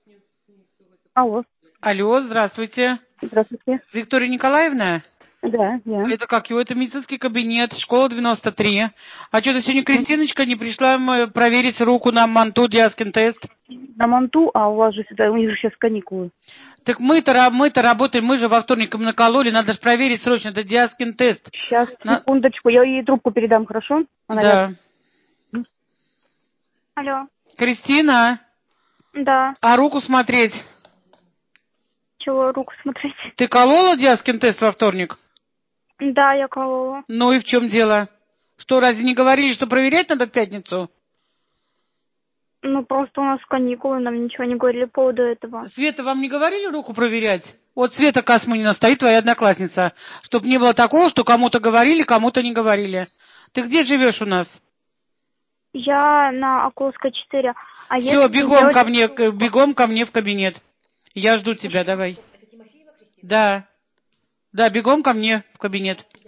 Алло. Алло, здравствуйте. Здравствуйте. Виктория Николаевна? Да, я. Это как его? Это медицинский кабинет, школа 93. А что-то сегодня Кристиночка не пришла проверить руку на манту, Диаскин тест. На Манту, а у вас же сюда, у них же сейчас каникулы. Так мы-то работаем, мы же во вторник им накололи, надо же проверить срочно, это Диаскин тест. Сейчас, секундочку, я ей трубку передам, хорошо? Она Да. рядом. Алло. Кристина, Да. а руку смотреть? Чего руку смотреть? Ты колола Диаскин тест во вторник? Да, я колола. Ну и в чем дело? Что, разве не говорили, что проверять надо в пятницу? Ну, просто у нас каникулы, нам ничего не говорили по поводу этого. Света, вам не говорили руку проверять? Вот Света Касмунина стоит, твоя одноклассница. Чтоб не было такого, что кому-то говорили, кому-то не говорили. Ты где живешь у нас? Я на Окуловской 4. А Все, если бегом делать... ко мне в кабинет. Я жду тебя, давай. Да. Да, бегом ко мне в кабинет.